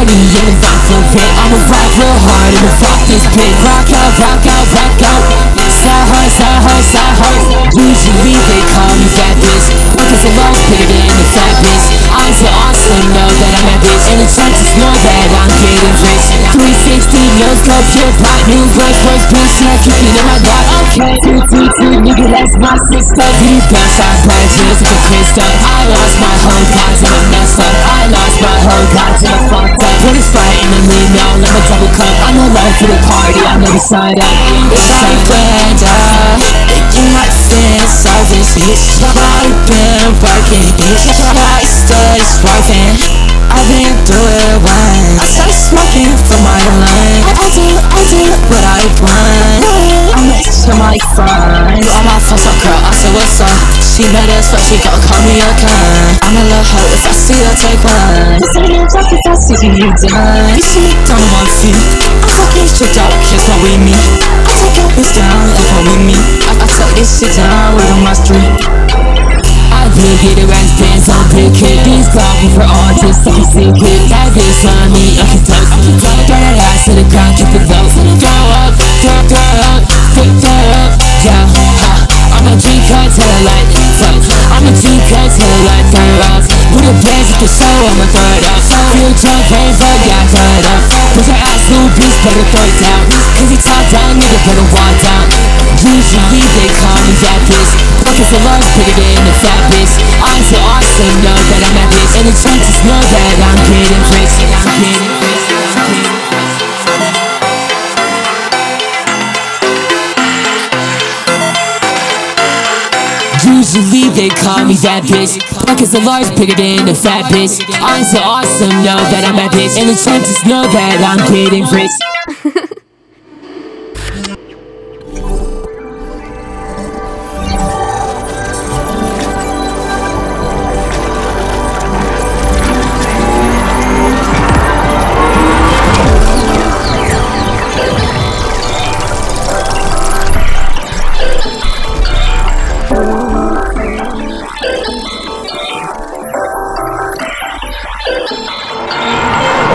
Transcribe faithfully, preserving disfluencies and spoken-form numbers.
money in the vibe so fit. I'ma ride real hard and fuck this bitch. Rock out, rock out, rock out. Side hard, side hard, side hard. Usually they call me fat bitch, because the love's bigger than the fat bitch. I'm so awesome, know that I'm that bitch. And the chances know that I'm getting rich. three sixty, no scope, pure pop. New Rolls Royce, bitch, yeah, keep it in my block. Okay, two, two, two, nigga, that's my sister. Deep down, side branches with a crystal. I lost my whole God and I messed up. I lost my whole God and I fucked up. Put a Sprite in the lean now, let me double cup. I'm alive for the party, I never signed up. It's like friend, uh, you might feel selfish. Bitch, I've been working, bitch, I stay swerving. I've been through it once. I started smoking for my line. I, I do, I do what I want. I'm next to my friend. All my friends are girl, I said what's up. She mad as fuck, she gon' call me a cunt. I'm a little hoe, if I see her, take one. This ain't no talk if I see you done. You see me down on my feet. I'm fucking shit out, kiss my with me. I take your bitch down, if I'm with me. I, I tuck this shit down, right on my street. I did get around dance on big kid. These clowns for artists, I can see kid. That bitch on me, I can toast. Throw that ass to the ground, keep it low. Throw up, throw, throw up, throw, throw up. Yeah, ha. I'm a G-cut till I light fuck. I'm a G-cut till I light throw up. With a bands at the show, I'ma throw it up. Feel drunk, pain fuck, yeah, I throw it up. Put your ass little bitch, better throw it down. Cause he top down, nigga, better walk down. Usually they call me that bitch, because the love's bigger than the fat bitch. I'm so awesome, know that I'm that bitch. And the chances know that I'm getting rich. I'm getting rich, I'm getting rich. Usually they call me that bitch, because the large bigger than the fat bitch. I'm so awesome, know that I'm that bitch. And the chances know that I'm getting rich.